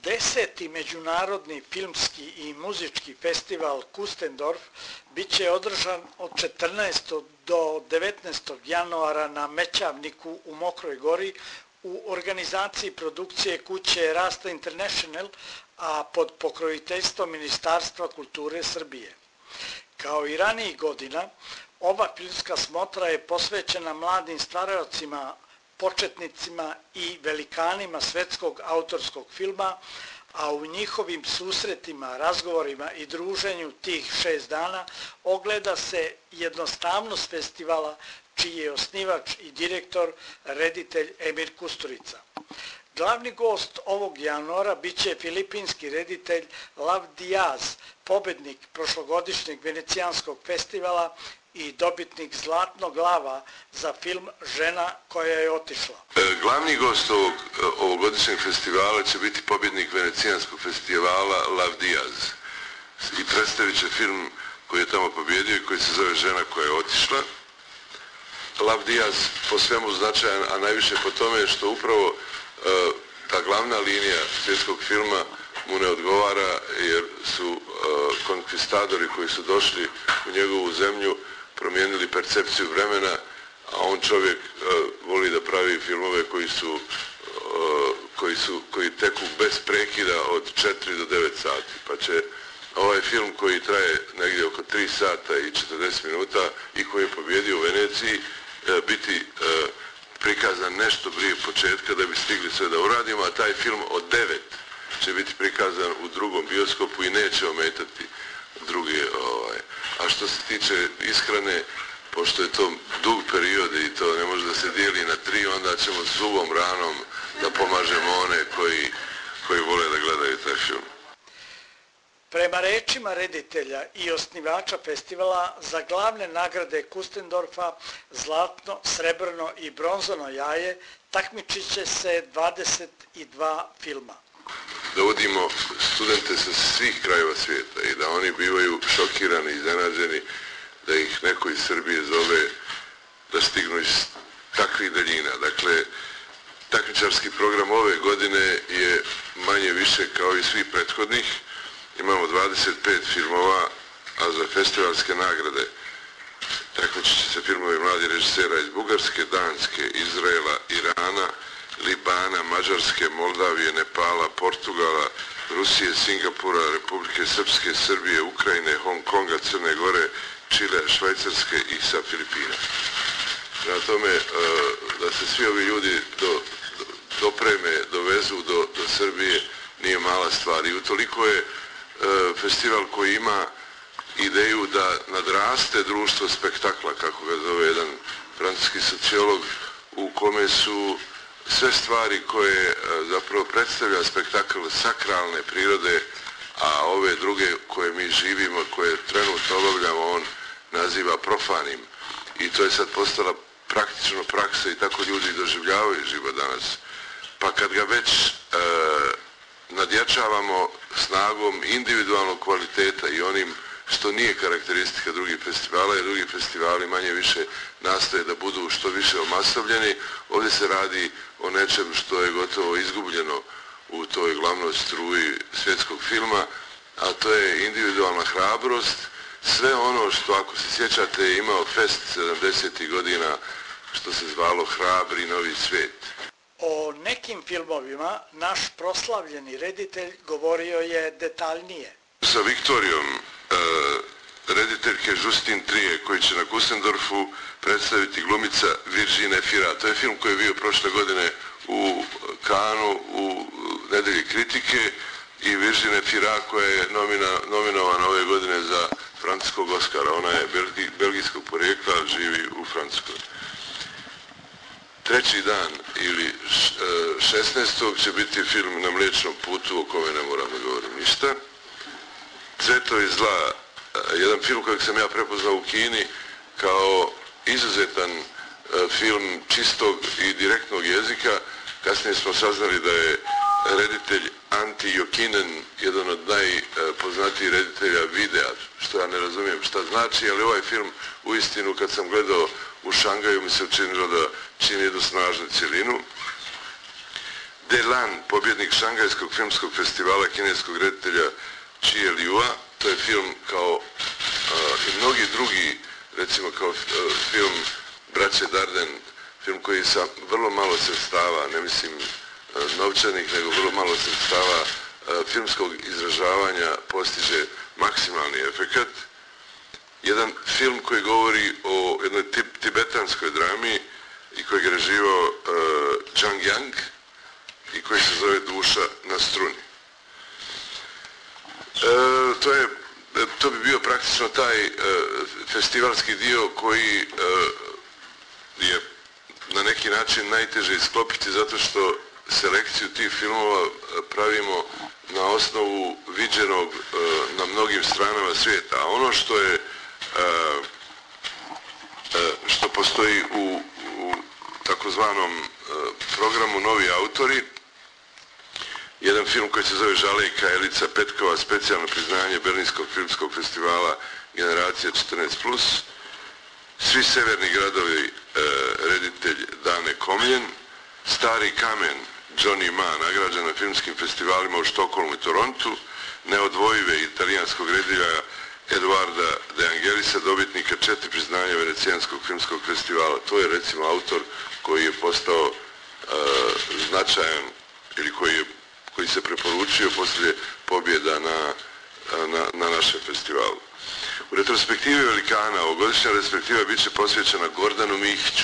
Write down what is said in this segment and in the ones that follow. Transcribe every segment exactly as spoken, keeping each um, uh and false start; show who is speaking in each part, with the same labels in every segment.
Speaker 1: Deseti međunarodni filmski i muzički festival Kustendorf bit će održan od četrnaestog do devetnaestog januara na Mećavniku u Mokroj Gori u organizaciji produkcije kuće Rasta International, a pod pokroviteljstvom Ministarstva kulture Srbije. Kao i ranijih godina, ova filmska smotra je posvećena mladim stvaraocima, početnicima i velikanima svetskog autorskog filma, a u njihovim susretima, razgovorima i druženju tih šest dana ogleda se jednostavnost festivala, čiji je osnivač i direktor reditelj Emir Kusturica. Glavni gost ovog januara bit će filipinski reditelj Lav Diaz, pobednik prošlogodišnjeg Venecijanskog festivala i dobitnik Zlatnog lava za film Žena koja je otišla.
Speaker 2: Glavni gost ovog ovogodišnjeg festivala će biti pobjednik Venecijanskog festivala Lav Diaz i predstavit će film koji je tamo pobjedio i koji se zove Žena koja je otišla. Lav Diaz po svemu značajan, a najviše po tome što upravo ta glavna linija svjetskog filma mu ne odgovara, jer su konkvistadori koji su došli u njegovu zemlju promijenili percepciju vremena, a on čovjek voli da pravi filmove koji su, koji su, koji teku bez prekida od četiri do devet sati. Pa će ovaj film koji traje negdje oko tri sata i četrdeset minuta i koji je pobjedio u Veneciji biti prikazan nešto prije početka da bi stigli sve da uradimo, a taj film od devet će biti prikazan u drugom bioskopu i neće ometati druge. Ovaj. A što se tiče ishrane, pošto je to dug period i to ne može da se dijeli na tri, onda ćemo zubom ranom da pomažemo one koji, koji vole da gledaju taj film.
Speaker 1: Prema rečima reditelja i osnivača festivala, za glavne nagrade Kustendorfa, zlatno, srebrno i bronzano jaje, takmičit će se dvadeset dva filma.
Speaker 2: Dovodimo studente sa svih krajeva svijeta i da oni bivaju šokirani, iznenađeni, da ih neko iz Srbije zove da stignu iz takvih daljina. Dakle, takmičarski program ove godine je manje više kao i svih prethodnih. Imamo dvadeset pet filmova, a za festivalske nagrade takmičit će se filmovi mladih režisera iz Bugarske, Danske, Izraela, Irana, Libana, Mađarske, Moldavije, Nepala, Portugala, Rusije, Singapura, Republike Srpske, Srbije, Ukrajine, Hong Konga, Crne Gore, Čile, Švajcarske i sa Filipina. Na tome da se svi ovi ljudi do, do, dopreme, dovezu do, do Srbije nije mala stvar. I utoliko je festival koji ima ideju da nadraste društvo spektakla, kako ga zove jedan francuski sociolog, u kome su sve stvari koje zapravo predstavlja spektakl sakralne prirode, a ove druge koje mi živimo, koje trenutno obavljamo, on naziva profanim. I to je sad postala praktično praksa i tako ljudi doživljavaju život danas. Pa kad ga već e, nadjačavamo snagom individualnog kvaliteta i onim što nije karakteristika drugih festivala, jer drugi festivali manje više nastoje da budu što više omasovljeni. Ovdje se radi o nečem što je gotovo izgubljeno u toj glavnoj struji svjetskog filma, a to je individualna hrabrost. Sve ono što, ako se sjećate, je imao fest sedamdesetih godina, što se zvalo Hrabri novi svijet.
Speaker 1: O nekim filmovima naš proslavljeni reditelj govorio je detaljnije.
Speaker 2: Sa Viktorijom, rediteljke Justin Trije, koji će na Kustendorfu predstaviti glumica Virginie Fira. To je film koji je bio prošle godine u Cannesu u nedelji kritike i Virginie Fira koja je nomina, nominovana ove godine za francuskog Oscara. Ona je belgi, belgijskog porijekla, živi u Francuskoj. Treći dan ili šesnaestog će biti film Na mliječnom putu, o kome ne moram da govorim ništa. Cvjetovi zla, jedan film kojeg sam ja prepoznao u Kini kao izuzetan film čistog i direktnog jezika. Kasnije smo saznali da je reditelj Antti Jokinen, jedan od najpoznatijih reditelja videa, što ja ne razumijem šta znači, ali ovaj film uistinu kad sam gledao u Šangaju mi se učinilo da čini jednu snažnu cjelinu. De Lan, pobjednik Šangajskog filmskog festivala kineskog reditelja Chie Liua. To je film kao i mnogi drugi, recimo kao film Braće Darden, film koji sa vrlo malo sredstava, ne mislim novčanih, nego vrlo malo sredstava filmskog izražavanja postiže maksimalni efekat. Jedan film koji govori o jednoj tibetanskoj drami i kojeg je režirao uh, Zhang Yang i koji se zove Duša na struni. E, to, je, to bi bio praktično taj uh, festivalski dio koji uh, je na neki način najteže isklopiti zato što selekciju tih filmova pravimo na osnovu viđenog uh, na mnogim stranama svijeta. A ono što je uh, uh, što postoji u, u takozvanom uh, programu Novi autori, jedan film koji se zove Žalejka Elica Petkova, specijalno priznanje Berlinskog filmskog festivala Generacija četrnaest plus, Svi severni gradovi, uh, reditelj Dane Komljen, Stari kamen Johnny Ma, nagrađen na filmskim festivalima u Štokholmu i Torontu, Neodvojive italijanskog reditelja Eduarda De Angelisa, dobitnika četiri priznanja Venecijanskog filmskog festivala. To je recimo autor koji je postao uh, značajan ili koji, je, koji se preporučio poslije pobjeda na, na, na našem festivalu. U retrospektivi velikana, ovogodišnja retrospektiva bit će posvećena Gordanu Mihiću.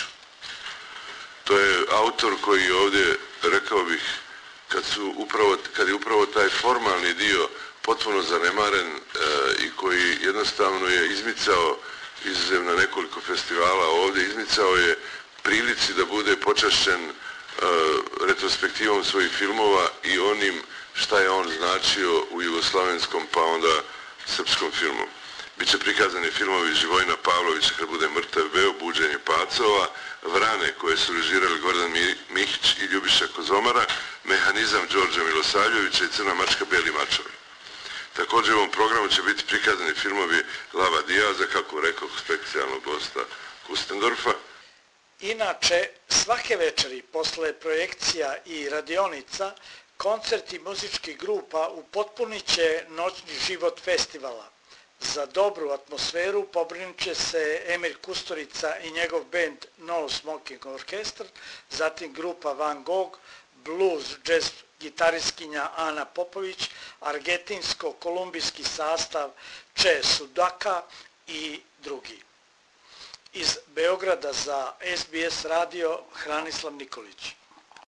Speaker 2: To je autor koji ovdje, rekao bih, kad, su upravo, kad je upravo taj formalni dio potpuno zanemaren e, i koji jednostavno je izmicao izuzev na nekoliko festivala ovdje, izmicao je prilici da bude počašćen e, retrospektivom svojih filmova i onim šta je on značio u jugoslavenskom pa onda srpskom filmu. Biće prikazani filmovi Živojina Pavlovića Kad bude mrtav beo, Buđenje pacova, Vrane koje su režirali Gordan Mihić i Ljubiša Kozomara, Mehanizam Đorđa Milosavljevića i Crna mačka, Beli mačovi. Također u ovom programu će biti prikazani filmovi Lava Dijaza, kako rekao, specijalnog gosta Kustendorfa.
Speaker 1: Inače, svake večeri posle projekcija i radionica, koncerti muzičkih grupa upotpunit će noćni život festivala. Za dobru atmosferu pobrinut će se Emir Kusturica i njegov band No Smoking Orchestra, zatim grupa Van Gogh, blues, jazz gitaristkinja Ana Popović, argentinsko-kolumbijski sastav Che Sudaka i drugi. Iz Beograda za S B S radio Hranislav Nikolić.